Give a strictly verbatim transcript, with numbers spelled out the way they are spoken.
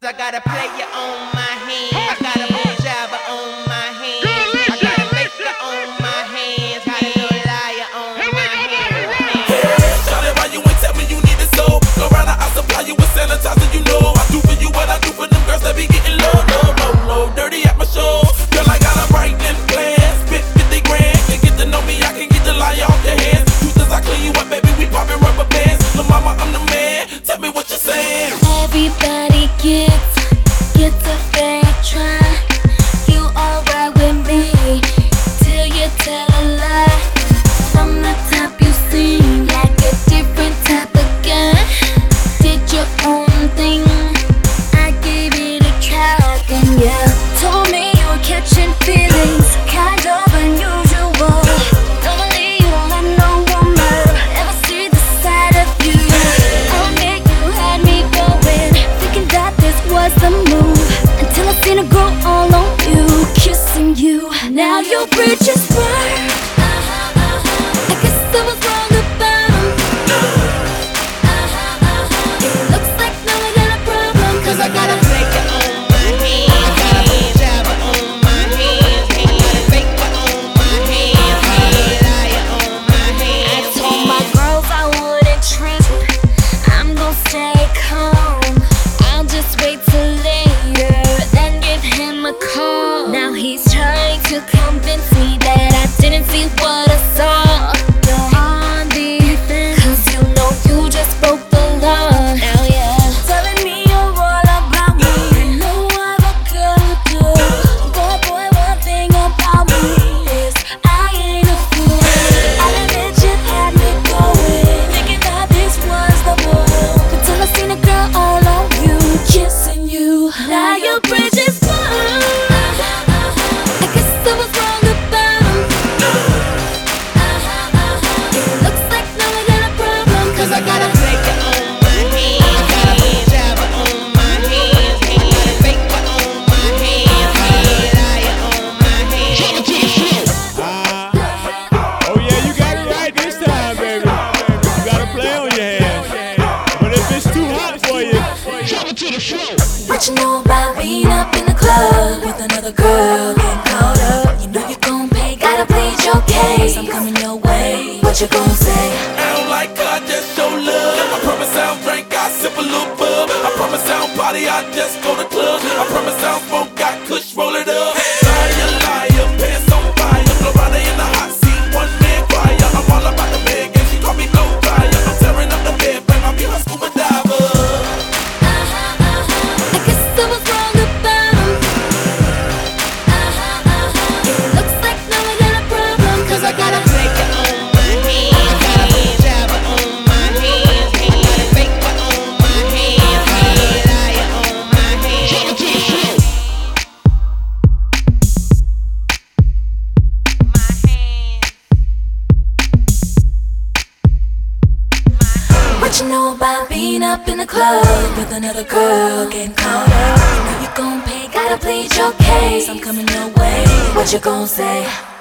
I got a player on my hands, got a blue jabber on my hands, I got a faker on my hands, got a little liar on my hands. Hey, Charlie, why you ain't tell me you need it so? Go round, I supply you with sanitizer, you know. I do for you what I do for them girls that be getting low, low, low, low, dirty at my shows. Girl, I got a bright and plan, spit fifty grand, and get to know me, I can get the lie off your hands. Truth is I clean you up, baby, we poppin' rubber bands. Lil' mama, I'm the man, tell me what you're saying. Everybody gets, gets a fair try. You alright with me, till you tell a lie. From the top you seem like a different type of guy. Did your own thing, I gave it a try. And yeah, told me you were catching feelings, kind of unusual. Normally you don't let no woman ever see the side of you. I'll admit you had me going, thinking that this was the move, until I seen it grow all on you, kissing you. Now your bridge is burned. I guess I was wrong about him. It looks like now I got a problem, cause I got a Player on my hands, got a blue jabber on my hands, got a faker on my hands, got a little liar on my I hands. told my girls I wouldn't trip, I'm gon' stay calm. I'll just wait till later, then give him a call. Now he's trying to convince me that I didn't see what I saw. You're on defense, cause you know you just broke the law. Now yeah, telling me you're all about me. You know what a girl do. Boy, boy, one thing about me is I ain't a fool. I'll admit you had me going, thinking that this was the move, until I seen a girl all on you, kissing you. Now your bridge is burned. I guess I was wrong about him. It looks like now I got a problem, cause I got a Player on my hands, got a blue jabber on my hands, got a faker on my hands, got a little liar on my hands. Uh, oh yeah, you got it right this time, baby. You got a play on your hands. But if it's too hot for you, drop it to the floor. What you know about being up in the club with another girl, getting caught up? You know you gon' pay, gotta plead your case. I'm coming your way, what you gon' say? I don't like her, I just show love. I promise I don't drink, I sip a little bub. I promise I don't party, I just go to club. I promise I don't smoke, got kush, roll it up. Liar, liar, pants on fire. Florida in the hot seat, one man choir. I'm all about the bed game, she call me low flyer. I'm tearing up the bed, bang, I'll be her scuba diver. I guess I was wrong about him. It looks like now I got a problem, cause I got a Player on my hands, got a blue jabber on my hands, got a faker on my hands, got a little liar on my hands. My hands. What you know about being up in the club with another girl, getting caught up? You know you gon' pay, gotta plead your case. I'm coming your way, what you gon' say?